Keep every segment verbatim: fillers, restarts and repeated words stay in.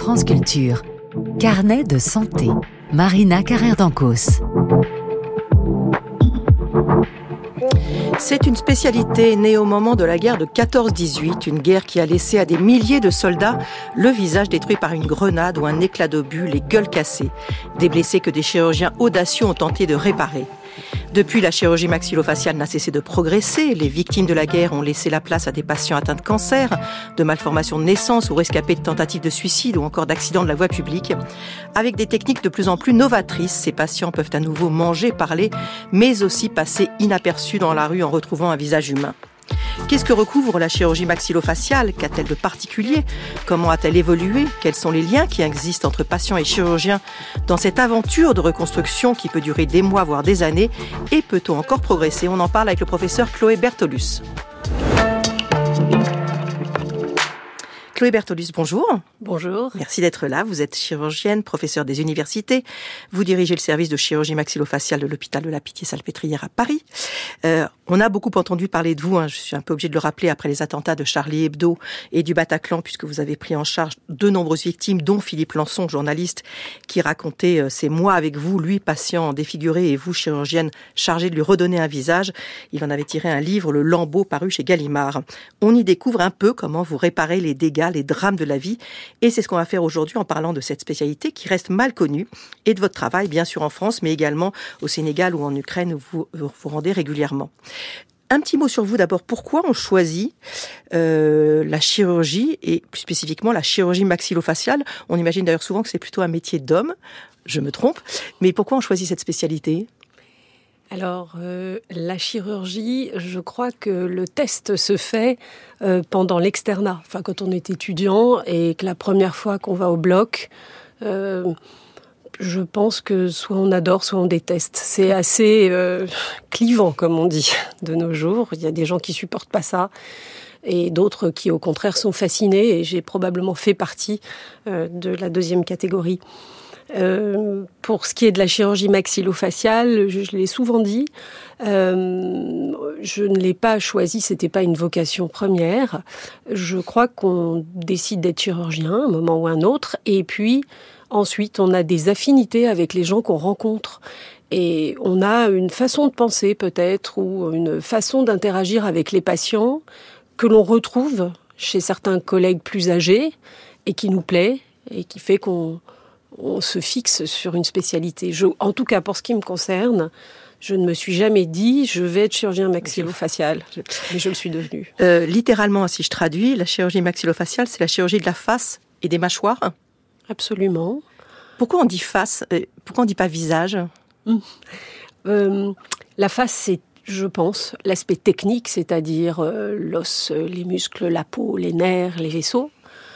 France Culture. Carnet de santé. Marina Carrère-Dancos. C'est une spécialité née au moment de la guerre de quatorze dix-huit, une guerre qui a laissé à des milliers de soldats le visage détruit par une grenade ou un éclat d'obus, les gueules cassées. Des blessés que des chirurgiens audacieux ont tenté de réparer. Depuis, la chirurgie maxillofaciale n'a cessé de progresser. Les victimes de la guerre ont laissé la place à des patients atteints de cancer, de malformations de naissance ou rescapés de tentatives de suicide ou encore d'accidents de la voie publique. Avec des techniques de plus en plus novatrices, ces patients peuvent à nouveau manger, parler, mais aussi passer inaperçus dans la rue en retrouvant un visage humain. Qu'est-ce que recouvre la chirurgie maxillofaciale ? Qu'a-t-elle de particulier ? Comment a-t-elle évolué ? Quels sont les liens qui existent entre patients et chirurgiens dans cette aventure de reconstruction qui peut durer des mois, voire des années ? Et peut-on encore progresser ? On en parle avec le professeur Chloé Bertolus. Chloé Bertolus, bonjour. Bonjour. Merci d'être là. Vous êtes chirurgienne, professeure des universités. Vous dirigez le service de chirurgie maxillofaciale de l'hôpital de la Pitié-Salpêtrière à Paris. Euh, on a beaucoup entendu parler de vous, hein, je suis un peu obligée de le rappeler, après les attentats de Charlie Hebdo et du Bataclan, puisque vous avez pris en charge de nombreuses victimes, dont Philippe Lançon, journaliste, qui racontait euh, ces mois avec vous, lui, patient défiguré, et vous, chirurgienne, chargée de lui redonner un visage. Il en avait tiré un livre, Le Lambeau, paru chez Gallimard. On y découvre un peu comment vous réparez les dégâts, les drames de la vie. Et c'est ce qu'on va faire aujourd'hui en parlant de cette spécialité qui reste mal connue et de votre travail, bien sûr en France, mais également au Sénégal ou en Ukraine où vous vous, vous rendez régulièrement. Un petit mot sur vous d'abord. Pourquoi on choisit euh, la chirurgie et plus spécifiquement la chirurgie maxillofaciale ? On imagine d'ailleurs souvent que c'est plutôt un métier d'homme. Je me trompe. Mais pourquoi on choisit cette spécialité ? Alors, euh, la chirurgie, je crois que le test se fait euh, pendant l'externat. Enfin, quand on est étudiant et que la première fois qu'on va au bloc, euh, je pense que soit on adore, soit on déteste. C'est assez euh, clivant, comme on dit, de nos jours. Il y a des gens qui supportent pas ça et d'autres qui, au contraire, sont fascinés. Et j'ai probablement fait partie euh, de la deuxième catégorie. Euh, pour ce qui est de la chirurgie maxillofaciale, je, je l'ai souvent dit, euh, je ne l'ai pas choisi, c'était pas une vocation première. Je crois qu'on décide d'être chirurgien à un moment ou un autre, et puis ensuite on a des affinités avec les gens qu'on rencontre. Et on a une façon de penser peut-être, ou une façon d'interagir avec les patients que l'on retrouve chez certains collègues plus âgés, et qui nous plaît, et qui fait qu'on on se fixe sur une spécialité. Je, en tout cas, pour ce qui me concerne, je ne me suis jamais dit « je vais être chirurgien maxillofacial », mais je le suis devenu. Euh, littéralement, si je traduis, la chirurgie maxillofaciale, c'est la chirurgie de la face et des mâchoires ? Absolument. Pourquoi on dit face ? Pourquoi on ne dit pas visage ? Hum. euh, La face, c'est, je pense, l'aspect technique, c'est-à-dire euh, l'os, les muscles, la peau, les nerfs, les vaisseaux.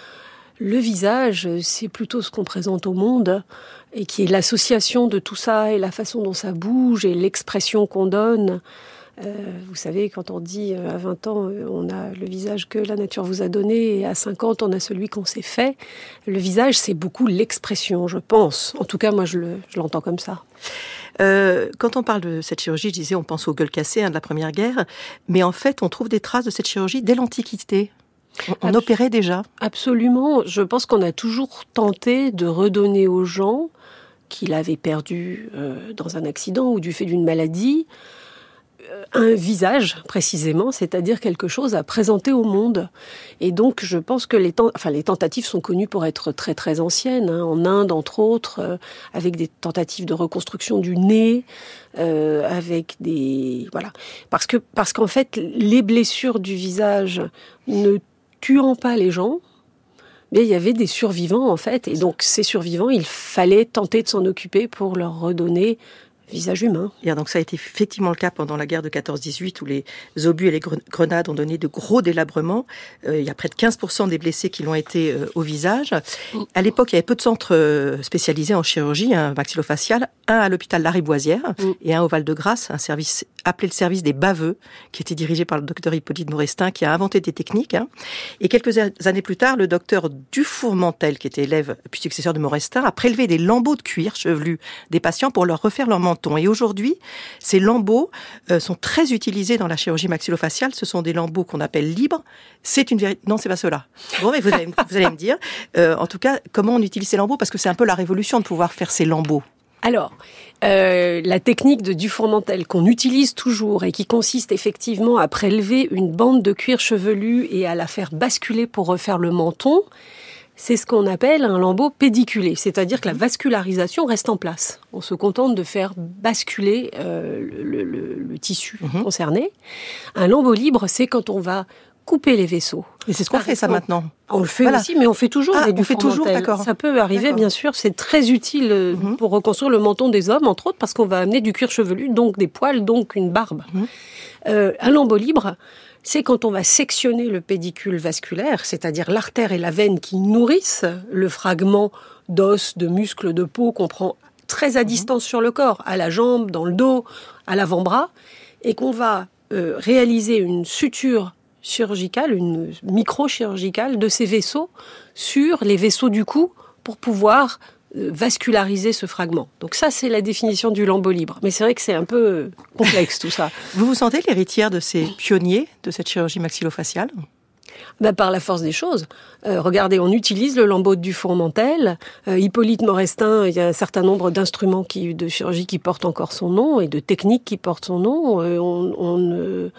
Le visage, c'est plutôt ce qu'on présente au monde et qui est l'association de tout ça et la façon dont ça bouge et l'expression qu'on donne. Euh, vous savez, quand on dit euh, à vingt ans, euh, on a le visage que la nature vous a donné et à cinquante, on a celui qu'on s'est fait. Le visage, c'est beaucoup l'expression, je pense. En tout cas, moi, je, le, je l'entends comme ça. Euh, quand on parle de cette chirurgie, je disais, on pense aux gueules cassées hein, de la Première Guerre, mais en fait, on trouve des traces de cette chirurgie dès l'Antiquité. On, on opérait déjà ? Absolument. Je pense qu'on a toujours tenté de redonner aux gens qui l'avaient perdu euh, dans un accident ou du fait d'une maladie euh, un visage, précisément, c'est-à-dire quelque chose à présenter au monde. Et donc, je pense que les, ten- enfin, les tentatives sont connues pour être très, très anciennes. Hein. En Inde, entre autres, euh, avec des tentatives de reconstruction du nez, euh, avec des... Voilà. Parce que, parce qu'en fait, les blessures du visage ne tuant pas les gens, mais il y avait des survivants en fait, et donc ces survivants, il fallait tenter de s'en occuper pour leur redonner visage humain. Et donc ça a été effectivement le cas pendant la guerre de quatorze dix-huit où les obus et les grenades ont donné de gros délabrements. Euh, il y a près de quinze pour cent des blessés qui l'ont été euh, au visage. À l'époque, il y avait peu de centres euh, spécialisés en chirurgie hein, maxillofaciale, un à l'hôpital Lariboisière mmh. et un au Val-de-Grâce, un service appelé le service des baveux, qui était dirigé par le docteur Hippolyte Morestin, qui a inventé des techniques. Hein. Et quelques années plus tard, le docteur Dufourmentel, qui était élève puis successeur de Morestin, a prélevé des lambeaux de cuir chevelu des patients pour leur refaire leur menton. Et aujourd'hui, ces lambeaux euh, sont très utilisés dans la chirurgie maxillofaciale. Ce sont des lambeaux qu'on appelle libres. C'est une vérité. Non, c'est pas cela. Bon, mais vous allez, vous allez me dire. Euh, en tout cas, comment on utilise ces lambeaux ? Parce que c'est un peu la révolution de pouvoir faire ces lambeaux. Alors, euh, la technique de Dufourmentel qu'on utilise toujours et qui consiste effectivement à prélever une bande de cuir chevelu et à la faire basculer pour refaire le menton, c'est ce qu'on appelle un lambeau pédiculé, c'est-à-dire que la vascularisation reste en place. On se contente de faire basculer euh, le, le, le tissu mmh. concerné. Un lambeau libre, c'est quand on va couper les vaisseaux. Et c'est ce qu'on Par fait exemple, ça maintenant. On le fait voilà. aussi, mais on fait toujours ah, avec du on fait toujours, d'accord. Ça peut arriver, d'accord. bien sûr. C'est très utile mm-hmm. pour reconstruire le menton des hommes, entre autres, parce qu'on va amener du cuir chevelu, donc des poils, donc une barbe. Mm-hmm. Euh, un lambeau libre, c'est quand on va sectionner le pédicule vasculaire, c'est-à-dire l'artère et la veine qui nourrissent le fragment d'os, de muscle, de peau qu'on prend très à distance mm-hmm. sur le corps, à la jambe, dans le dos, à l'avant-bras, et qu'on va euh, réaliser une suture chirurgicale, une micro-chirurgicale de ces vaisseaux sur les vaisseaux du cou pour pouvoir vasculariser ce fragment. Donc ça, c'est la définition du lambeau libre. Mais c'est vrai que c'est un peu complexe tout ça. Vous vous sentez l'héritière de ces pionniers de cette chirurgie maxillofaciale ? Ben, par la force des choses. Euh, regardez, on utilise le lambeau de Dufourmentel. Euh, Hippolyte Morestin, il y a un certain nombre d'instruments qui, de chirurgie qui portent encore son nom et de techniques qui portent son nom. Euh, on, on, euh,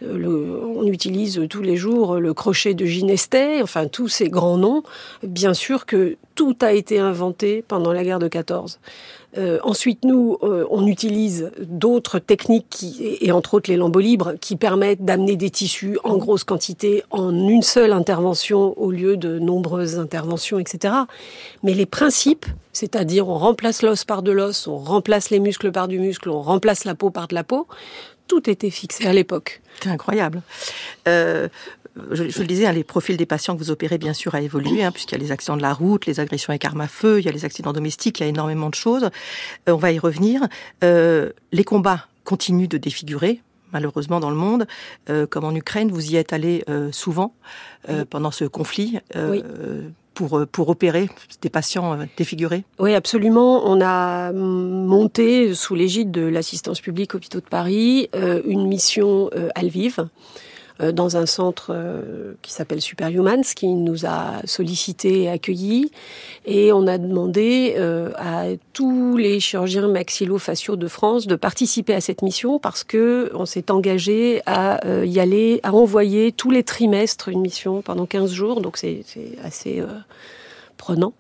le, on utilise tous les jours le crochet de Ginestet, enfin tous ces grands noms. Bien sûr que tout a été inventé pendant la guerre de quatorze. Euh, ensuite, nous, euh, on utilise d'autres techniques, qui, et, et entre autres les lambeaux libres, qui permettent d'amener des tissus en grosse quantité en une seule intervention au lieu de nombreuses interventions, et cetera. Mais les principes, c'est-à-dire on remplace l'os par de l'os, on remplace les muscles par du muscle, on remplace la peau par de la peau, tout était fixé à l'époque. C'est incroyable. Euh... Je, je le disais, hein, les profils des patients que vous opérez, bien sûr, a évolué, hein, puisqu'il y a les accidents de la route, les agressions avec armes à feu, il y a les accidents domestiques, il y a énormément de choses. Euh, on va y revenir. Euh, les combats continuent de défigurer, malheureusement, dans le monde. Euh, comme en Ukraine, vous y êtes allé euh, souvent euh, pendant ce conflit. Euh, oui. Pour, pour opérer des patients défigurés ? Oui, absolument. On a monté, sous l'égide de l'assistance publique Hôpitaux de Paris, euh, une mission euh, à Lviv, euh, dans un centre euh, qui s'appelle Superhumans, qui nous a sollicité et accueillis. Et on a demandé euh, à tous les chirurgiens maxillo-faciaux de France de participer à cette mission parce que on s'est engagé à euh, y aller, à envoyer tous les trimestres une mission pendant quinze jours. Donc c'est, c'est assez euh, prenant.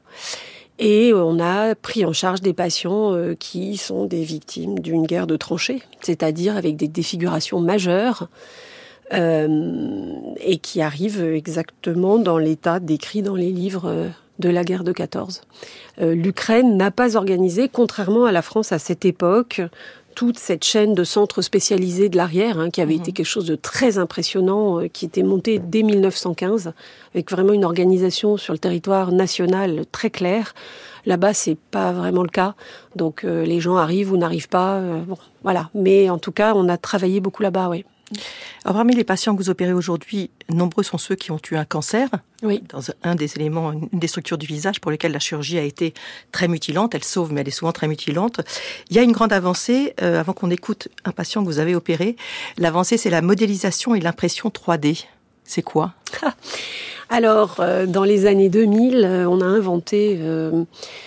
Et on a pris en charge des patients euh, qui sont des victimes d'une guerre de tranchées, c'est-à-dire avec des défigurations majeures, euh, et qui arrivent exactement dans l'état décrit dans les livres euh, de la guerre de quatorze. Euh, L'Ukraine n'a pas organisé, contrairement à la France à cette époque, toute cette chaîne de centres spécialisés de l'arrière, hein, qui avait mmh. été quelque chose de très impressionnant, euh, qui était monté dès mille neuf cent quinze, avec vraiment une organisation sur le territoire national très claire. Là-bas, c'est pas vraiment le cas. Donc, euh, les gens arrivent ou n'arrivent pas. Euh, bon, voilà. Mais en tout cas, on a travaillé beaucoup là-bas, oui. Alors, parmi les patients que vous opérez aujourd'hui, nombreux sont ceux qui ont eu un cancer. Oui. Dans un des éléments, une des structures du visage pour lesquelles la chirurgie a été très mutilante. Elle sauve, mais elle est souvent très mutilante. Il y a une grande avancée, euh, avant qu'on écoute un patient que vous avez opéré. L'avancée, c'est la modélisation et l'impression trois D. C'est quoi ? Alors, euh, dans les années deux mille, euh, on a inventé, euh,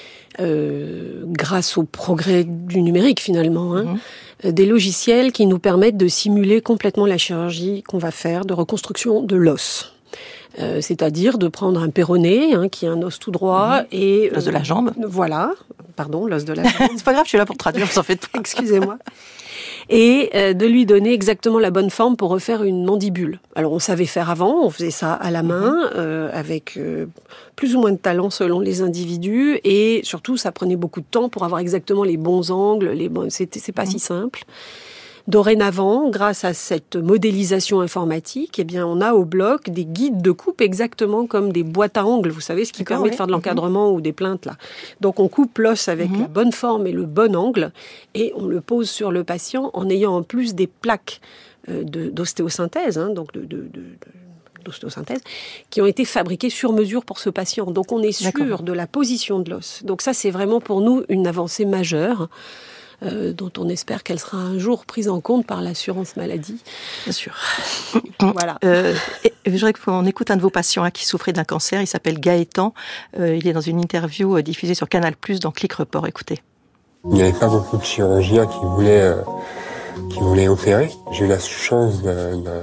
euh, grâce au progrès du numérique finalement, hein, mmh. des logiciels qui nous permettent de simuler complètement la chirurgie qu'on va faire de reconstruction de l'os. Euh, c'est-à-dire de prendre un péroné, hein, qui est un os tout droit, mmh. et... L'os euh, de la jambe. Voilà, pardon, l'os de la jambe. C'est pas grave, je suis là pour traduire, vous en faites pas. Excusez-moi. Et euh, de lui donner exactement la bonne forme pour refaire une mandibule. Alors on savait faire avant, on faisait ça à la main, euh, avec euh, plus ou moins de talent selon les individus, et surtout ça prenait beaucoup de temps pour avoir exactement les bons angles, les bons... c'est, c'est pas mmh. si simple. Dorénavant, grâce à cette modélisation informatique, eh bien, on a au bloc des guides de coupe exactement comme des boîtes à angles. Vous savez, ce qui D'accord, permet ouais. de faire de l'encadrement mmh. ou des plinthes là. Donc, on coupe l'os avec mmh. la bonne forme et le bon angle, et on le pose sur le patient en ayant en plus des plaques euh, de, d'ostéosynthèse, hein, donc de, de, de, de d'ostéosynthèse, qui ont été fabriquées sur mesure pour ce patient. Donc, on est sûr D'accord. de la position de l'os. Donc, ça, c'est vraiment pour nous une avancée majeure. Euh, dont on espère qu'elle sera un jour prise en compte par l'assurance maladie. Bien sûr. voilà. Euh, je voudrais qu'on écoute un de vos patients hein, qui souffrait d'un cancer. Il s'appelle Gaëtan. Euh, il est dans une interview euh, diffusée sur Canal plus, dans Click Report. Écoutez. Il n'y avait pas beaucoup de chirurgiens qui voulaient... Euh... qui voulait opérer. J'ai eu la chance de,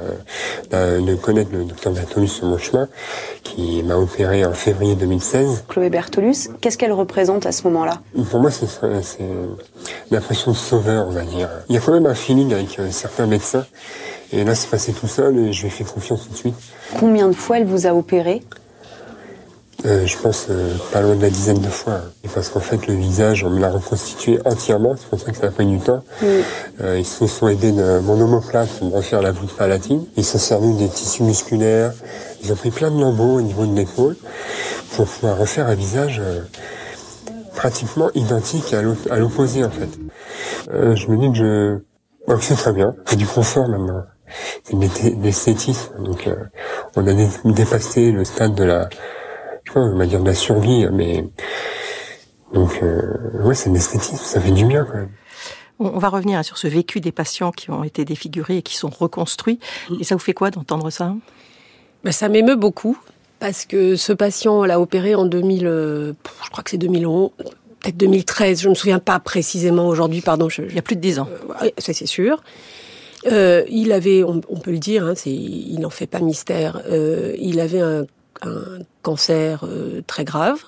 de, de connaître le docteur Bertolus sur mon chemin, qui m'a opéré en février deux mille seize. Chloé Bertolus, qu'est-ce qu'elle représente à ce moment-là ? Pour moi, c'est, c'est l'impression de sauveur, on va dire. Il y a quand même un feeling avec euh, certains médecins, et là, c'est passé tout seul, et je lui ai fait confiance tout de suite. Combien de fois elle vous a opéré ? Euh, je pense euh, pas loin de la dizaine de fois. Et parce qu'en fait, le visage, on me l'a reconstitué entièrement. C'est pour ça que ça a pris du temps. Mm. Euh, ils se sont aidés de mon omoplate pour me refaire la voûte palatine. Ils se sont servis des tissus musculaires. Ils ont pris plein de lambeaux au niveau de l'épaule pour pouvoir refaire un visage euh, pratiquement identique à, l'op- à l'opposé, en fait. Euh, je me dis que je... Oh, c'est très bien. C'est du confort, maintenant. C'est de l'esthétisme. Donc, euh, on a dé- dépassé le stade de la... on va dire de la survie, mais donc euh, ouais, c'est de l'esthétisme, ça fait du bien quand même. On va revenir sur ce vécu des patients qui ont été défigurés et qui sont reconstruits. Et ça vous fait quoi d'entendre ça ? Ben, ça m'émeut beaucoup parce que ce patient l'a opéré en deux mille, euh, je crois que c'est deux mille onze, peut-être deux mille treize, je me souviens pas précisément aujourd'hui. Pardon, je, il y a plus de dix ans. Euh, ça c'est sûr. Euh, il avait, on, on peut le dire, hein, c'est, il n'en fait pas mystère. Euh, il avait un un cancer euh, très grave.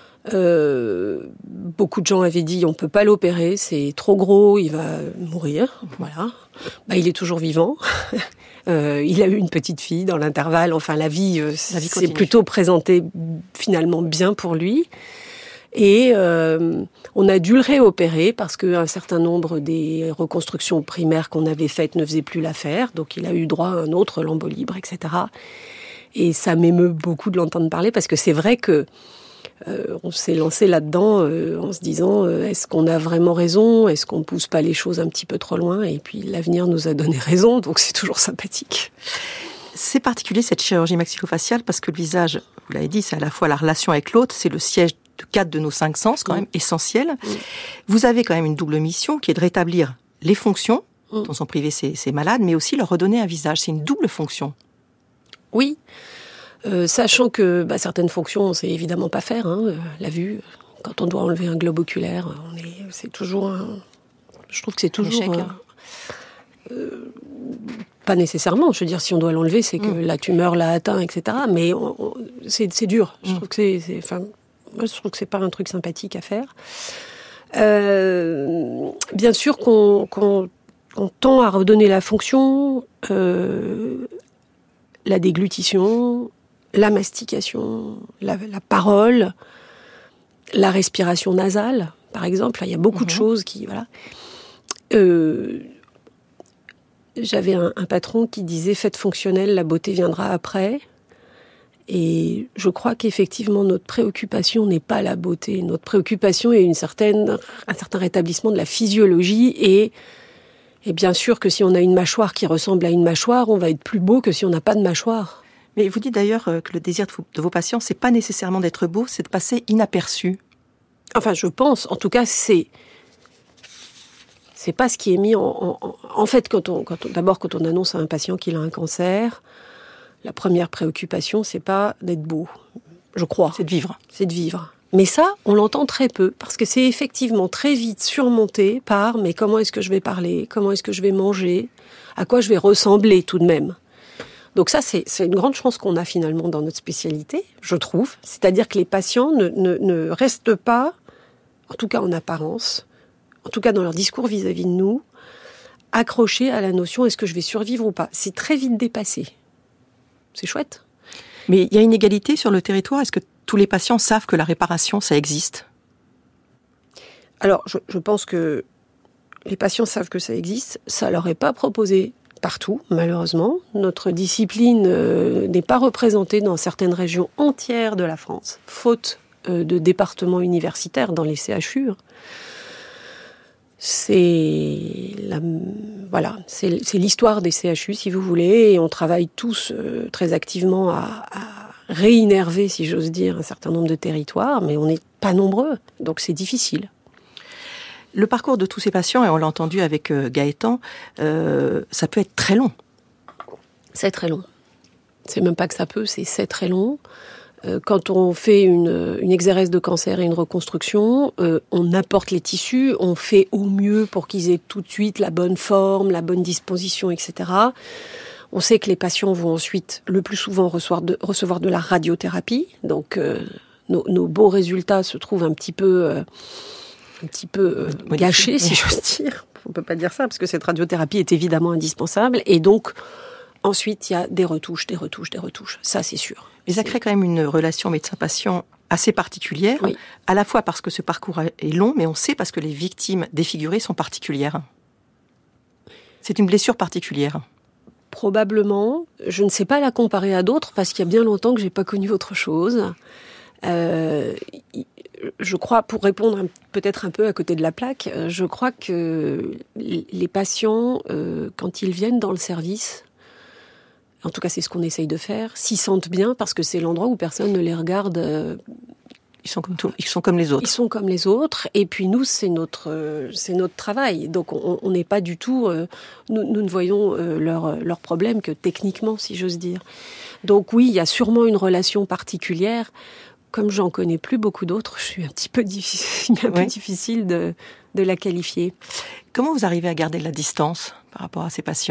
Euh, beaucoup de gens avaient dit on peut pas l'opérer, c'est trop gros, il va mourir. Voilà. Bah, il est toujours vivant. euh, il a eu une petite fille dans l'intervalle. Enfin, la vie, euh, la vie s'est plutôt présentée finalement bien pour lui. Et euh, on a dû le réopérer parce qu'un certain nombre des reconstructions primaires qu'on avait faites ne faisaient plus l'affaire. Donc, il a eu droit à un autre lambeau libre, et cetera. Et ça m'émeut beaucoup de l'entendre parler parce que c'est vrai que euh, on s'est lancé là-dedans euh, en se disant euh, est-ce qu'on a vraiment raison ? Est-ce qu'on pousse pas les choses un petit peu trop loin ? Et puis l'avenir nous a donné raison, donc c'est toujours sympathique. C'est particulier cette chirurgie maxillofaciale parce que le visage, vous l'avez dit, c'est à la fois la relation avec l'autre, c'est le siège de quatre de nos cinq sens, quand mmh. même essentiel. Mmh. Vous avez quand même une double mission qui est de rétablir les fonctions mmh. dont sont privés ces, ces malades, mais aussi leur redonner un visage. C'est une double fonction. Oui, euh, sachant que bah, certaines fonctions, on ne sait évidemment pas faire. Hein, euh, la vue, quand on doit enlever un globe oculaire, on est, c'est toujours un... Je trouve que c'est toujours... Un, euh, pas nécessairement. Je veux dire, si on doit l'enlever, c'est que mmh. la tumeur l'a atteint, et cetera. Mais on, on, c'est, c'est dur. Je mmh. trouve que c'est... c'est enfin, moi, je trouve que c'est pas un truc sympathique à faire. Euh, bien sûr qu'on, qu'on, qu'on tend à redonner la fonction... Euh, la déglutition, la mastication, la, la parole, la respiration nasale, par exemple. Il y a beaucoup mmh. de choses qui... Voilà. Euh, j'avais un, un patron qui disait « Faites fonctionnel, la beauté viendra après ». Et je crois qu'effectivement, notre préoccupation n'est pas la beauté. Notre préoccupation est une certaine, un certain rétablissement de la physiologie et... Et bien sûr que si on a une mâchoire qui ressemble à une mâchoire, on va être plus beau que si on n'a pas de mâchoire. Mais vous dites d'ailleurs que le désir de vos patients, c'est pas nécessairement d'être beau, c'est de passer inaperçu. Enfin, je pense. En tout cas, c'est c'est pas ce qui est mis en... En, en fait, quand on, quand on, d'abord, quand on annonce à un patient qu'il a un cancer, la première préoccupation, c'est pas d'être beau, je crois. C'est de vivre. C'est de vivre. Mais ça, on l'entend très peu, parce que c'est effectivement très vite surmonté par « mais comment est-ce que je vais parler ? Comment est-ce que je vais manger ? À quoi je vais ressembler tout de même ?» Donc ça, c'est, c'est une grande chance qu'on a finalement dans notre spécialité, je trouve. C'est-à-dire que les patients ne, ne, ne restent pas, en tout cas en apparence, en tout cas dans leur discours vis-à-vis de nous, accrochés à la notion « est-ce que je vais survivre ou pas ?» C'est très vite dépassé. C'est chouette. Mais il y a une égalité sur le territoire. Est-ce que tous les patients savent que la réparation, ça existe ? Alors, je, je pense que les patients savent que ça existe, ça leur est pas proposé partout, malheureusement. Notre discipline euh, n'est pas représentée dans certaines régions entières de la France, faute euh, de départements universitaires dans les C H U. C'est la, voilà, c'est, c'est l'histoire des C H U, si vous voulez, et on travaille tous euh, très activement à, à réinnerver, si j'ose dire, un certain nombre de territoires, mais on n'est pas nombreux, donc c'est difficile. Le parcours de tous ces patients, et on l'a entendu avec euh, Gaëtan, euh, ça peut être très long. C'est très long. C'est même pas que ça peut, c'est, c'est très long. Euh, quand on fait une, une exérèse de cancer et une reconstruction, euh, on apporte les tissus, on fait au mieux pour qu'ils aient tout de suite la bonne forme, la bonne disposition, et cetera. On sait que les patients vont ensuite, le plus souvent, recevoir de, recevoir de la radiothérapie. Donc, euh, nos, nos beaux résultats se trouvent un petit peu... Euh, un petit peu euh, gâché, si j'ose dire. On ne peut pas dire ça, parce que cette radiothérapie est évidemment indispensable. Et donc, ensuite, il y a des retouches, des retouches, des retouches. Ça, c'est sûr. Mais ça c'est... crée quand même une relation médecin-patient assez particulière, oui. À la fois parce que ce parcours est long, mais on sait parce que les victimes défigurées sont particulières. C'est une blessure particulière. Probablement. Je ne sais pas la comparer à d'autres, parce qu'il y a bien longtemps que je n'ai pas connu autre chose. Euh... Je crois, pour répondre un, peut-être un peu à côté de la plaque, je crois que les patients, euh, quand ils viennent dans le service, en tout cas c'est ce qu'on essaye de faire, s'y sentent bien parce que c'est l'endroit où personne ne les regarde. Euh, ils sont comme tout, ils sont comme les autres. Ils sont comme les autres. Et puis nous, c'est notre, euh, c'est notre travail. Donc on n'est pas du tout, euh, nous, nous ne voyons euh, leurs leur problèmes que techniquement, si j'ose dire. Donc oui, il y a sûrement une relation particulière. Comme j'en connais plus beaucoup d'autres, je suis un petit peu difficile, un peu oui. difficile de, de la qualifier. Comment vous arrivez à garder de la distance par rapport à ces patients ?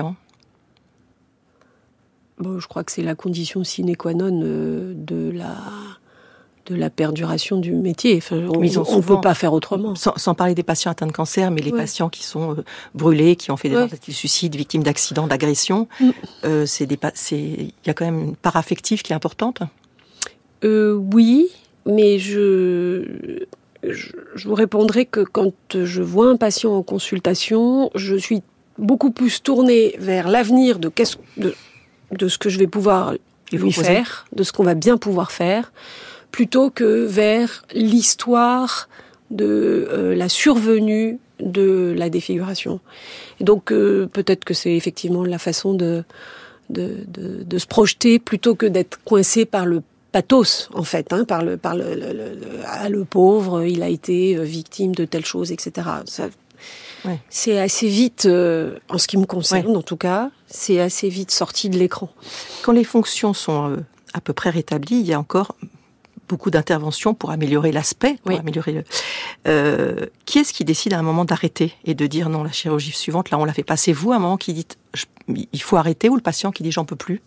Bon, je crois que c'est la condition sine qua non de la, de la perduration du métier. Enfin, on ne peut pas faire autrement. Sans, sans parler des patients atteints de cancer, mais les ouais. patients qui sont euh, brûlés, qui ont fait des ouais. tentatives de suicide, victimes d'accidents, d'agressions, mm. euh, c'est des, c'est, il y a quand même une part affective qui est importante. Euh, oui, mais je, je, je vous répondrai que quand je vois un patient en consultation, je suis beaucoup plus tournée vers l'avenir de, qu'est-ce, de, de ce que je vais pouvoir lui faire, de ce qu'on va bien pouvoir faire, plutôt que vers l'histoire de euh, la survenue de la défiguration. Et donc euh, peut-être que c'est effectivement la façon de, de, de, de se projeter plutôt que d'être coincé par le pathos, en fait, hein, par le, par le, le, le, ah, le pauvre, il a été victime de telle chose, et cetera. Ça, ouais. C'est assez vite, euh, en ce qui me concerne, ouais. en tout cas, c'est assez vite sorti de l'écran. Quand les fonctions sont euh, à peu près rétablies, il y a encore beaucoup d'interventions pour améliorer l'aspect, pour oui. améliorer le... Euh, qui est-ce qui décide à un moment d'arrêter et de dire non, la chirurgie suivante, là, on l'a fait pas. C'est vous, à un moment, qui dites il faut arrêter, ou le patient qui dit j'en peux plus?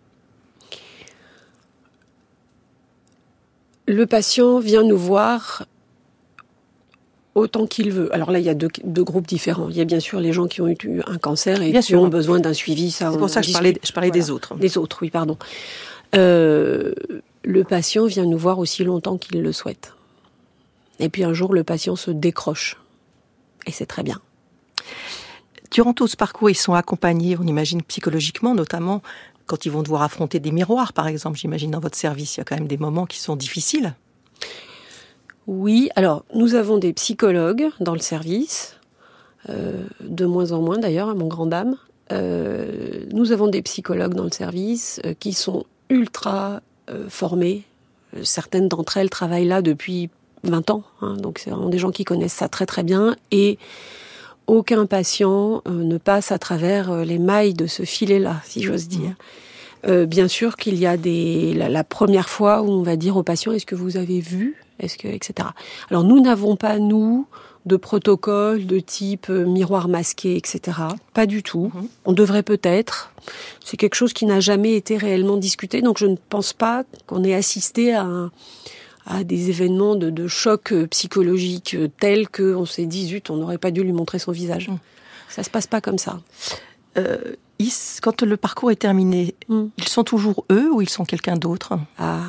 Le patient vient nous voir autant qu'il veut. Alors là, il y a deux, deux groupes différents. Il y a bien sûr les gens qui ont eu un cancer et bien qui sûr. ont besoin d'un suivi. Ça, c'est pour ça que je parlais, je parlais voilà. des autres. Des autres, oui, pardon. Euh, le patient vient nous voir aussi longtemps qu'il le souhaite. Et puis un jour, le patient se décroche. Et c'est très bien. Durant tout ce parcours, ils sont accompagnés, on imagine, psychologiquement, notamment quand ils vont devoir affronter des miroirs, par exemple. J'imagine dans votre service, il y a quand même des moments qui sont difficiles. Oui, alors nous avons des psychologues dans le service, euh, de moins en moins d'ailleurs, à mon grand dam. Euh, nous avons des psychologues dans le service euh, qui sont ultra euh, formés. Euh, certaines d'entre elles travaillent là depuis vingt ans, hein, donc c'est vraiment des gens qui connaissent ça très très bien. Et aucun patient euh, ne passe à travers euh, les mailles de ce filet-là, si j'ose dire. Euh, bien sûr qu'il y a des la, la première fois où on va dire au patient est-ce que vous avez vu, est-ce que et cetera. Alors nous n'avons pas nous de protocole de type euh, miroir masqué, et cetera. Pas du tout. Mmh. On devrait peut-être. C'est quelque chose qui n'a jamais été réellement discuté, donc je ne pense pas qu'on ait assisté à un, à des événements de, de choc psychologique tels qu'on s'est dit zut, on n'aurait pas dû lui montrer son visage. Mmh. Ça se passe pas comme ça. Euh, ils, quand le parcours est terminé, mmh. ils sont toujours eux ou ils sont quelqu'un d'autre? Ah,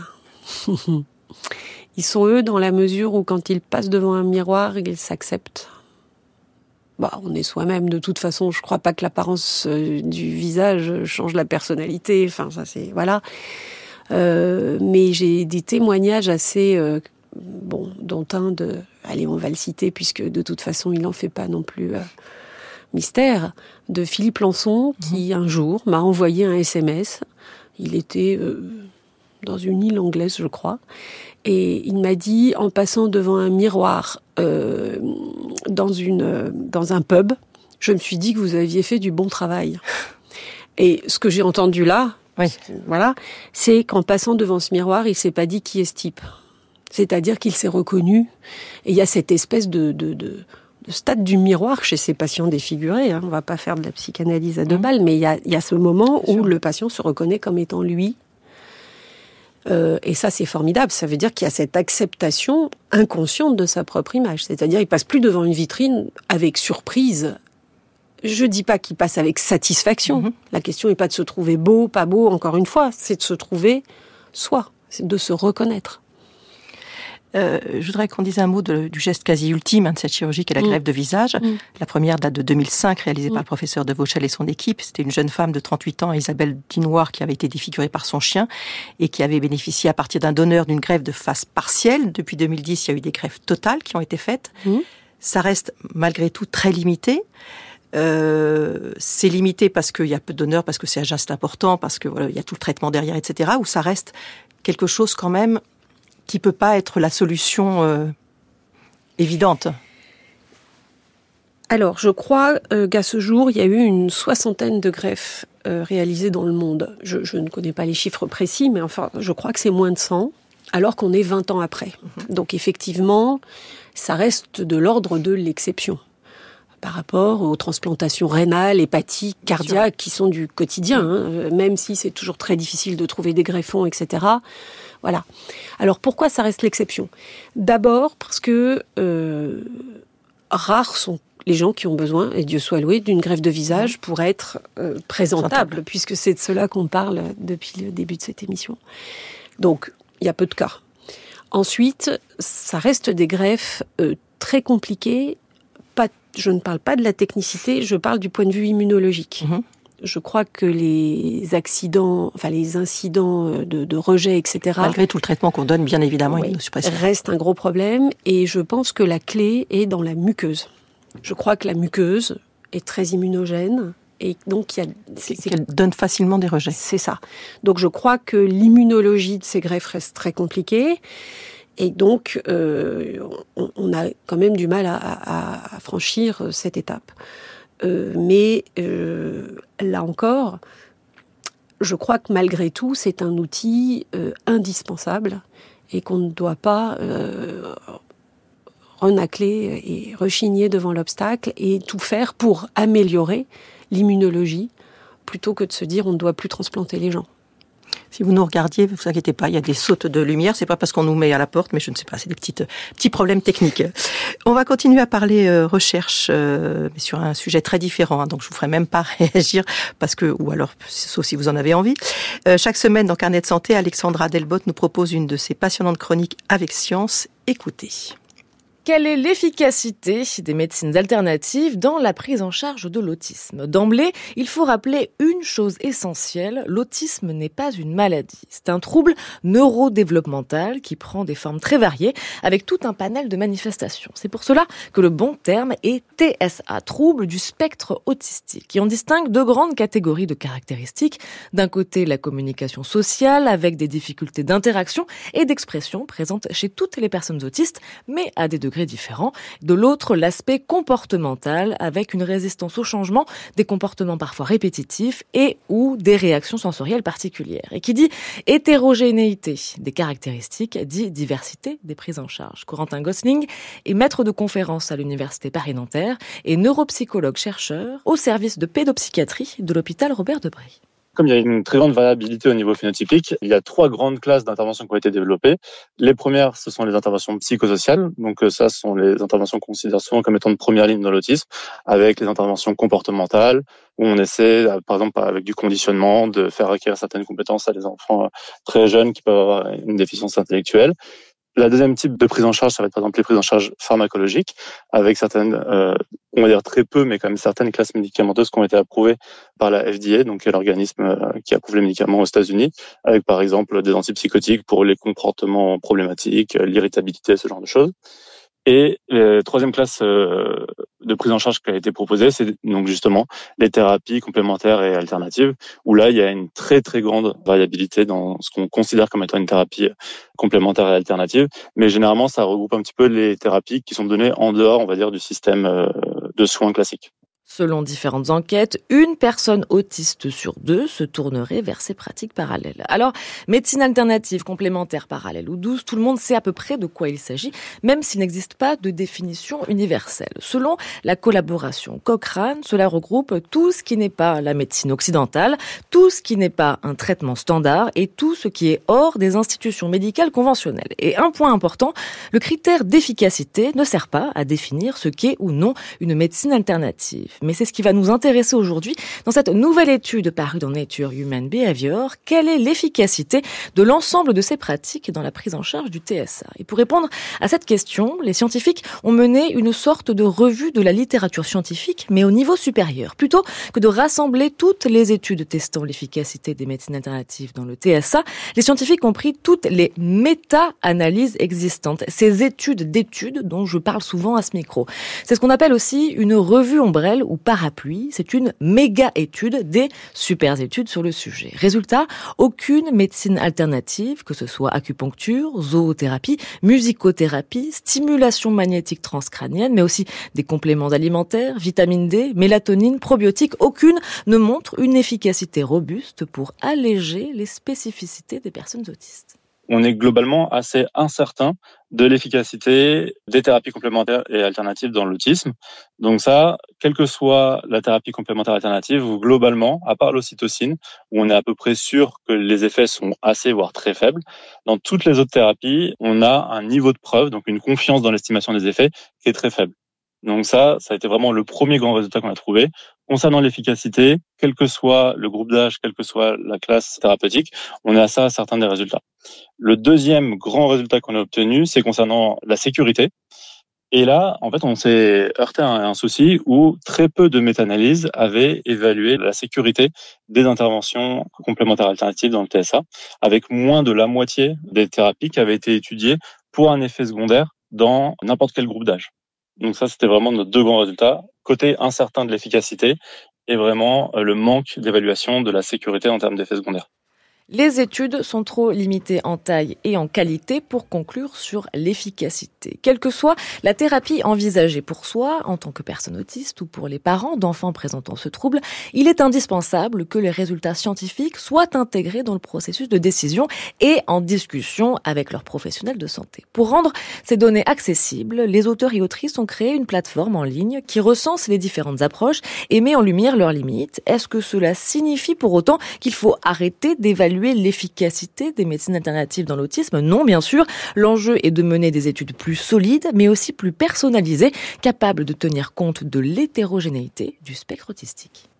ils sont eux dans la mesure où quand ils passent devant un miroir, ils s'acceptent. Bah, on est soi-même de toute façon. Je crois pas que l'apparence euh, du visage change la personnalité. Enfin, ça c'est voilà. Euh, mais j'ai des témoignages assez euh, bon, dont un de, allez, on va le citer puisque de toute façon il n'en fait pas non plus euh, mystère, de Philippe Lançon qui un jour m'a envoyé un S M S. Il était euh, dans une île anglaise, je crois. Et il m'a dit, en passant devant un miroir euh, dans, une, euh, dans un pub, je me suis dit que vous aviez fait du bon travail. Et ce que j'ai entendu là, oui. voilà, c'est qu'en passant devant ce miroir, il s'est pas dit qui est ce type. C'est-à-dire qu'il s'est reconnu. Et il y a cette espèce de, de, de, de stade du miroir chez ces patients défigurés. Hein. On va pas faire de la psychanalyse à deux mmh. balles, mais il y a, il y a ce moment où le patient se reconnaît comme étant lui. Euh, et ça, c'est formidable. Ça veut dire qu'il y a cette acceptation inconsciente de sa propre image. C'est-à-dire, il passe plus devant une vitrine avec surprise. Je dis pas qu'il passe avec satisfaction. Mm-hmm. La question n'est pas de se trouver beau, pas beau, encore une fois. C'est de se trouver soi. C'est de se reconnaître. Euh, je voudrais qu'on dise un mot de, du geste quasi ultime hein, de cette chirurgie qui est la greffe mmh. de visage. Mmh. La première date de deux mille cinq, réalisée mmh. par le professeur de Vauchel et son équipe. C'était une jeune femme de trente-huit ans, Isabelle Dinoir, qui avait été défigurée par son chien et qui avait bénéficié à partir d'un donneur d'une greffe de face partielle. Depuis deux mille dix, il y a eu des greffes totales qui ont été faites. Mmh. Ça reste malgré tout très limité. Euh, c'est limité parce qu'il y a peu de donneurs, parce que c'est un geste important, parce que voilà, il y a tout le traitement derrière, et cetera. Ou ça reste quelque chose quand même qui peut pas être la solution euh, évidente. Alors, je crois euh, qu'à ce jour, il y a eu une soixantaine de greffes euh, réalisées dans le monde. Je, je ne connais pas les chiffres précis, mais enfin, je crois que c'est moins de cent, alors qu'on est vingt ans après. Mm-hmm. Donc, effectivement, ça reste de l'ordre de l'exception par rapport aux transplantations rénales, hépatiques, cardiaques, qui sont du quotidien, hein, même si c'est toujours très difficile de trouver des greffons, et cetera. Voilà. Alors, pourquoi ça reste l'exception ? D'abord, parce que euh, rares sont les gens qui ont besoin, et Dieu soit loué, d'une greffe de visage pour être euh, présentable, puisque c'est de cela qu'on parle depuis le début de cette émission. Donc, il y a peu de cas. Ensuite, ça reste des greffes euh, très compliquées. Pas, je ne parle pas de la technicité, je parle du point de vue immunologique. Mmh. Je crois que les accidents, enfin les incidents de, de rejet, et cetera. Malgré tout le traitement qu'on donne, bien évidemment, oui, immunosuppression. Reste un gros problème. Et je pense que la clé est dans la muqueuse. Je crois que la muqueuse est très immunogène. Et donc, il y a, c'est, c'est, qu'elle donne facilement des rejets. C'est ça. Donc, je crois que l'immunologie de ces greffes reste très compliquée. Et donc, euh, on, on a quand même du mal à, à, à franchir cette étape. Euh, mais euh, là encore, je crois que malgré tout, c'est un outil euh, indispensable et qu'on ne doit pas euh, renacler et rechigner devant l'obstacle et tout faire pour améliorer l'immunologie plutôt que de se dire on ne doit plus transplanter les gens. Si vous nous regardiez, vous inquiétez pas, il y a des sautes de lumière. C'est pas parce qu'on nous met à la porte, mais je ne sais pas, c'est des petites, petits problèmes techniques. On va continuer à parler euh, recherche, euh, mais sur un sujet très différent. Hein, donc je vous ferai même pas réagir parce que, ou alors, sauf si vous en avez envie. Euh, chaque semaine dans Carnet de santé, Alexandra Delbotte nous propose une de ses passionnantes chroniques avec science. Écoutez. Quelle est l'efficacité des médecines alternatives dans la prise en charge de l'autisme ? D'emblée, il faut rappeler une chose essentielle, l'autisme n'est pas une maladie. C'est un trouble neurodéveloppemental qui prend des formes très variées avec tout un panel de manifestations. C'est pour cela que le bon terme est T S A, trouble du spectre autistique. Et on distingue deux grandes catégories de caractéristiques. D'un côté, la communication sociale avec des difficultés d'interaction et d'expression présentes chez toutes les personnes autistes, mais à des degrés différents. De l'autre, l'aspect comportemental avec une résistance au changement, des comportements parfois répétitifs et ou des réactions sensorielles particulières. Et qui dit hétérogénéité des caractéristiques, dit diversité des prises en charge. Corentin Gosling est maître de conférence à l'université Paris-Nanterre et neuropsychologue-chercheur au service de pédopsychiatrie de l'hôpital Robert Debré. Comme il y a une très grande variabilité au niveau phénotypique, il y a trois grandes classes d'interventions qui ont été développées. Les premières, ce sont les interventions psychosociales. Donc ça, ce sont les interventions qu'on considère souvent comme étant de première ligne dans l'autisme, avec les interventions comportementales, où on essaie, par exemple, avec du conditionnement, de faire acquérir certaines compétences à des enfants très jeunes qui peuvent avoir une déficience intellectuelle. La deuxième type de prise en charge, ça va être par exemple les prises en charge pharmacologiques, avec certaines, euh, on va dire très peu, mais quand même certaines classes médicamenteuses qui ont été approuvées par la F D A, donc qui est l'organisme euh, qui approuve les médicaments aux États-Unis, avec par exemple des antipsychotiques pour les comportements problématiques, l'irritabilité, ce genre de choses. Et la troisième classe euh, de prise en charge qui a été proposée, c'est donc justement les thérapies complémentaires et alternatives, où là, il y a une très très grande variabilité dans ce qu'on considère comme étant une thérapie complémentaire et alternative. Mais généralement, ça regroupe un petit peu les thérapies qui sont données en dehors, on va dire, du système euh, de soins classique. Selon différentes enquêtes, une personne autiste sur deux se tournerait vers ces pratiques parallèles. Alors, médecine alternative, complémentaire, parallèle ou douce, tout le monde sait à peu près de quoi il s'agit, même s'il n'existe pas de définition universelle. Selon la collaboration Cochrane, cela regroupe tout ce qui n'est pas la médecine occidentale, tout ce qui n'est pas un traitement standard et tout ce qui est hors des institutions médicales conventionnelles. Et un point important, le critère d'efficacité ne sert pas à définir ce qu'est ou non une médecine alternative. Mais c'est ce qui va nous intéresser aujourd'hui dans cette nouvelle étude parue dans Nature Human Behavior. Quelle est l'efficacité de l'ensemble de ces pratiques dans la prise en charge du T S A? Et pour répondre à cette question, les scientifiques ont mené une sorte de revue de la littérature scientifique, mais au niveau supérieur. Plutôt que de rassembler toutes les études testant l'efficacité des médecines alternatives dans le T S A, les scientifiques ont pris toutes les méta-analyses existantes, ces études d'études dont je parle souvent à ce micro. C'est ce qu'on appelle aussi une revue ombrelle ou parapluie, c'est une méga-étude des super études sur le sujet. Résultat, aucune médecine alternative, que ce soit acupuncture, zoothérapie, musicothérapie, stimulation magnétique transcrânienne, mais aussi des compléments alimentaires, vitamine D, mélatonine, probiotiques, aucune ne montre une efficacité robuste pour alléger les spécificités des personnes autistes. On est globalement assez incertain de l'efficacité des thérapies complémentaires et alternatives dans l'autisme. Donc ça, quelle que soit la thérapie complémentaire alternative, ou globalement, à part l'ocytocine, où on est à peu près sûr que les effets sont assez, voire très faibles, dans toutes les autres thérapies, on a un niveau de preuve, donc une confiance dans l'estimation des effets, qui est très faible. Donc ça, ça a été vraiment le premier grand résultat qu'on a trouvé. Concernant l'efficacité, quel que soit le groupe d'âge, quelle que soit la classe thérapeutique, on est à ça certains des résultats. Le deuxième grand résultat qu'on a obtenu, c'est concernant la sécurité. Et là, en fait, on s'est heurté à un souci où très peu de méta-analyses avaient évalué la sécurité des interventions complémentaires alternatives dans le T S A, avec moins de la moitié des thérapies qui avaient été étudiées pour un effet secondaire dans n'importe quel groupe d'âge. Donc ça, c'était vraiment nos deux grands résultats. Côté incertain de l'efficacité et vraiment le manque d'évaluation de la sécurité en termes d'effets secondaires. Les études sont trop limitées en taille et en qualité pour conclure sur l'efficacité. Quelle que soit la thérapie envisagée pour soi, en tant que personne autiste ou pour les parents d'enfants présentant ce trouble, il est indispensable que les résultats scientifiques soient intégrés dans le processus de décision et en discussion avec leurs professionnels de santé. Pour rendre ces données accessibles, les auteurs et autrices ont créé une plateforme en ligne qui recense les différentes approches et met en lumière leurs limites. Est-ce que cela signifie pour autant qu'il faut arrêter d'évaluer l'efficacité des médecines alternatives dans l'autisme? Non, bien sûr. L'enjeu est de mener des études plus solides, mais aussi plus personnalisées, capables de tenir compte de l'hétérogénéité du spectre autistique.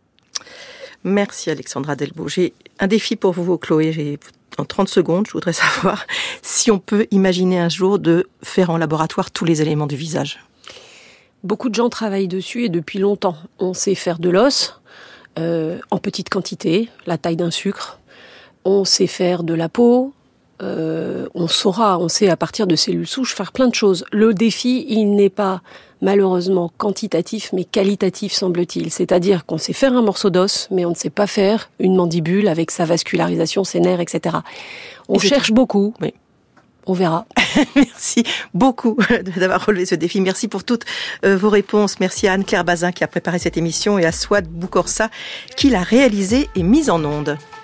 Merci Alexandra Delbo. J'ai un défi pour vous, Chloé. J'ai, en trente secondes, je voudrais savoir si on peut imaginer un jour de faire en laboratoire tous les éléments du visage. Beaucoup de gens travaillent dessus et depuis longtemps. On sait faire de l'os euh, en petite quantité, la taille d'un sucre. On sait faire de la peau, euh, on saura, on sait à partir de cellules souches faire plein de choses. Le défi, il n'est pas malheureusement quantitatif, mais qualitatif, semble-t-il. C'est-à-dire qu'on sait faire un morceau d'os, mais on ne sait pas faire une mandibule avec sa vascularisation, ses nerfs, et cetera. On Et cherche beaucoup. Oui. On verra. Merci beaucoup d'avoir relevé ce défi. Merci pour toutes vos réponses. Merci à Anne-Claire Bazin qui a préparé cette émission et à Swad Boukorsa qui l'a réalisée et mise en onde.